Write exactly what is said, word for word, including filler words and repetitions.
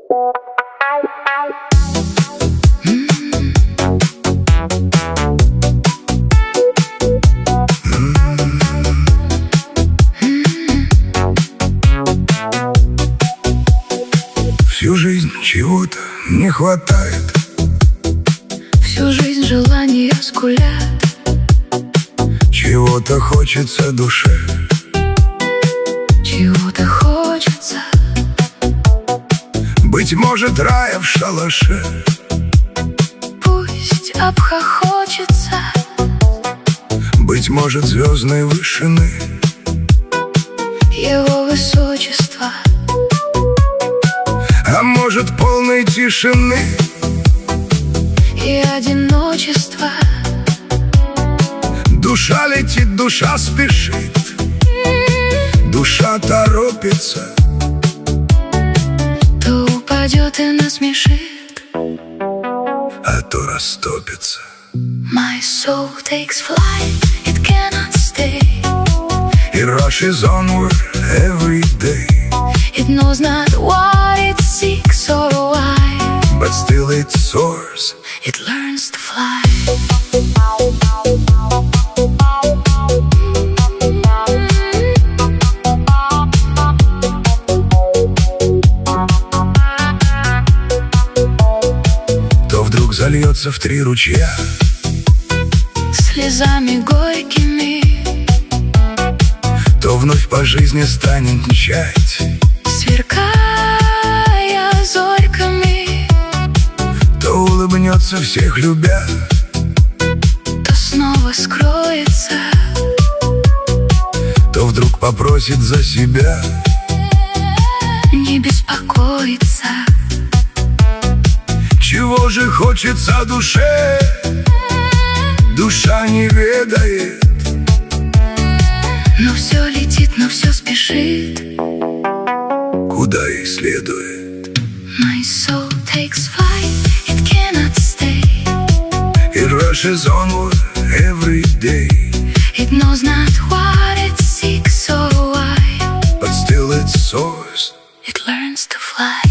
Всю жизнь чего-то не хватает, всю жизнь желания скулят, чего-то хочется душе, чего-то хочется. Быть может, рая в шалаше, Пусть обхохочется, быть может, звездной вышины, его высочество. а может, полной тишины И одиночество. Душа летит, душа спешит, душа торопится, То упадет и насмешит. а то растопится. My soul takes flight, it cannot stay. It rushes onward every day, It knows not what it seeks or why. but still it soars. It learns to fly. То вдруг зальется в три ручья Слезами горькими, то вновь по жизни станет мчать, сверкая зорьками, то улыбнется всех любя, то снова скроется, то вдруг попросит за себя. не беспокоится. Чего же хочется душе, душа не ведает, Но все летит, но все спешит. куда ей следует. My soul takes flight, it cannot stay. It rushes onward every day, It knows not what it seeks or why. but still it soars. It learns to fly.